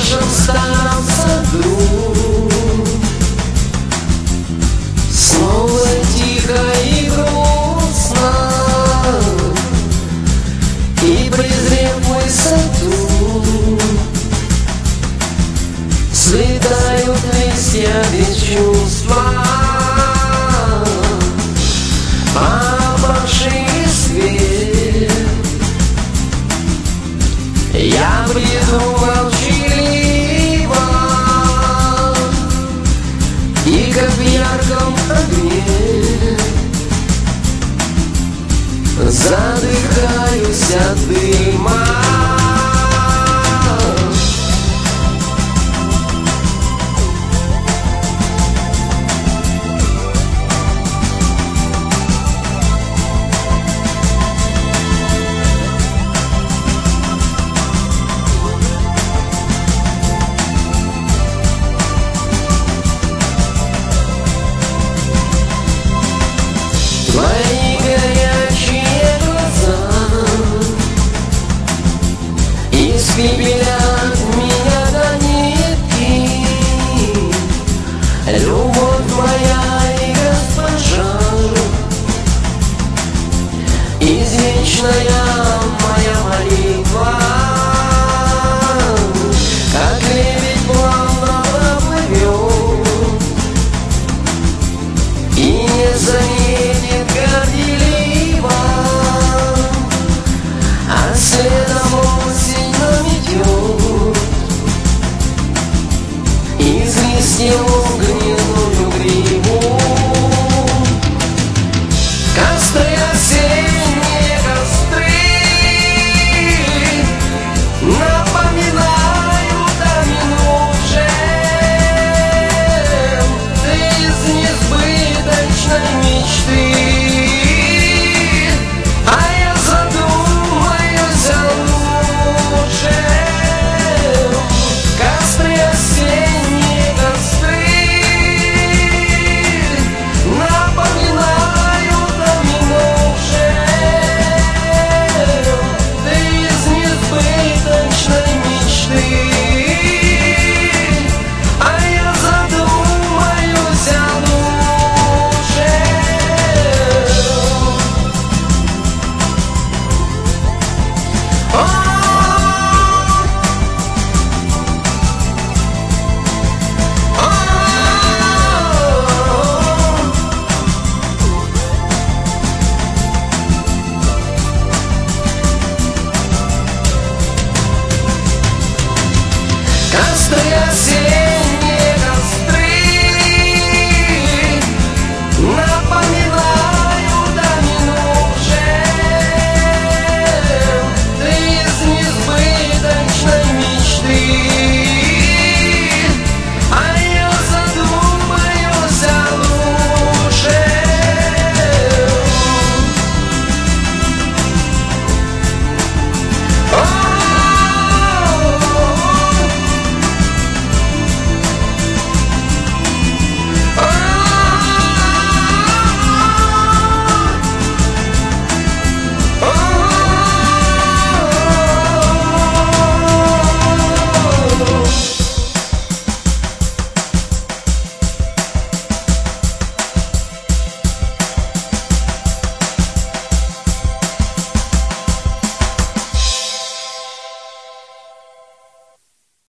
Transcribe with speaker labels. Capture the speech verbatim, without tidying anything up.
Speaker 1: нашем старом саду снова тихо и грустно, и презрев высоту, слетают листья без чувства, опавший свет. Я бреду молчаливо, и как в ярком огне задыхаюсь от дыма. Твои горячие глаза испепелят меня до нитки. Любовь моя и госпожа, извечная моя молитва, как лебедь плавно проплывет и не заметит горделиво, а следом осень наметет из листьев огненную гриву. Костры, осенние костры, напоминают о минувшем. Ты из несбыточной мечты, а я задумаюсь о лучшем. Костры, осенние костры, напоминают о минувшем. Ты из несбыточной мечты, а я задумаюсь о лучшем. О, костры, осенние